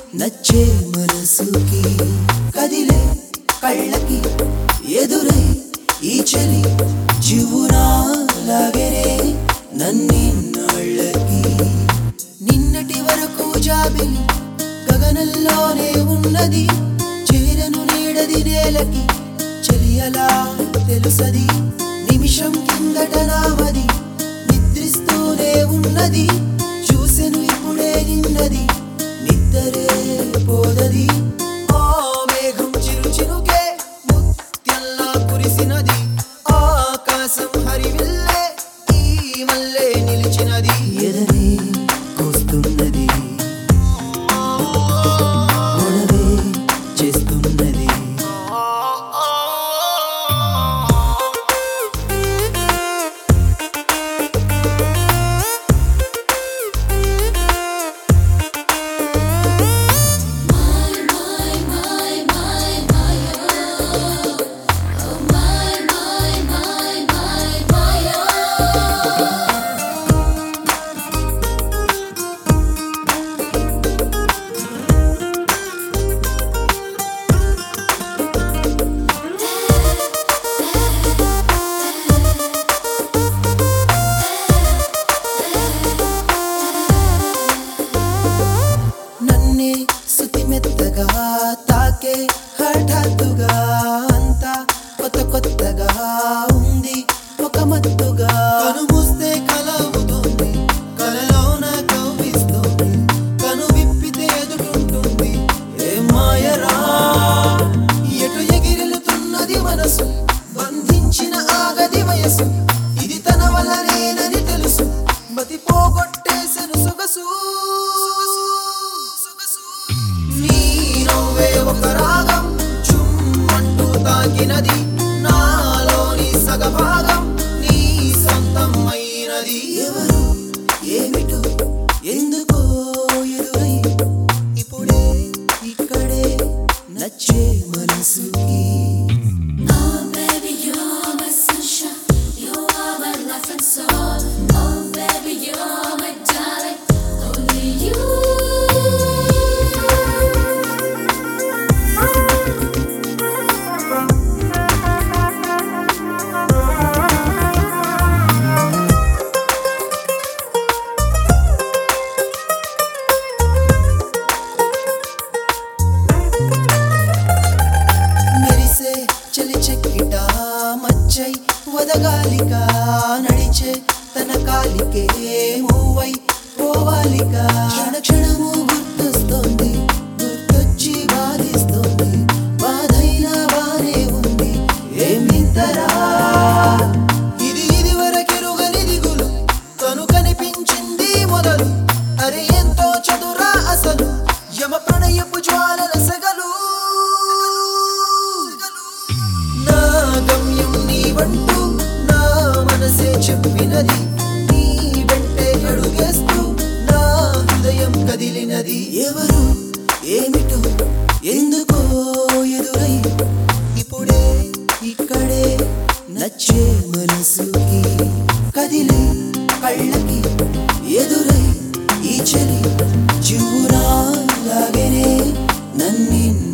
నచ్చే మనసుకి కదిలే కళ్ళకి ఎదురై ఈ చలి జీవునా లాగేనే నన్నిన్నాళ్ళకి నిన్నటి వరకు జాబిలి గగనంలోనే ఉన్నది చేరను నీడది నేలకి చెలియలా తెలుసది నిమిషం కిందట నామది నిద్రిస్తూనే ఉన్నది చూసెను ఇప్పుడే నిన్నది నిద్దరే పోదది ఆ మేఘం చిరు చిరుకే ముత్యంలా కురిసినది ఆకాశం హరివిల్లే ఈ మల్లె నిలిచినది ఎదనే కోస్తున్నది గొడవే చేస్తున్నది మెత్తగా తాకే హఠాత్తుగా అంతా కొత్త కొత్తగా ఉంది ఒక మత్తుగా కను మూస్తే కలవుతుంది కలలోన కవ్విస్తుంది కను విప్పితే ఎదుటుంటుంది ఏ మాయరా ఎటు ఎగిరెలుతున్నది మనసు బంధించిన ఆగది వయసు ఇది తన వల్లనేనని తెలుసు మతి పోగొట్టేసెను సొగసు ఒక రాగం చుమ్మంటూ తాకినది నాలోని సగభాగం నీ సొంతం అయినది ఎవరు ఏమిటో ఎందుకో ఎదురై ఇప్పుడే ఇక్కడే నచ్చే మనసుకి వదగాలిగా నడిచే తన కాలికే మూవై పోవాలిగా క్షణ క్షణము గుర్తొస్తోంది గుర్తొచ్చి బాధిస్తోంది బాధైనా బానే ఉంది ఏమింతరా ఇది వరకెరుగని దిగులు తను కనిపించింది మొదలు అరే ఎంతో చదురా అసలు యమ ప్రణయపు జ్వాలల సగలు నా గమ్యం నీవంటూ మనసే చెప్పినది నీ వెంటే అడుగేస్తూ నా హృదయం కదిలినది ఎవరు ఏమిటో ఎందుకో ఎదురై ఇప్పుడే ఇక్కడే నచ్చే మనసుకి కదిలే కళ్ళకి ఎదురై ఈ చలి జీవునా లాగేనే నన్నిన్నాళ్ళకి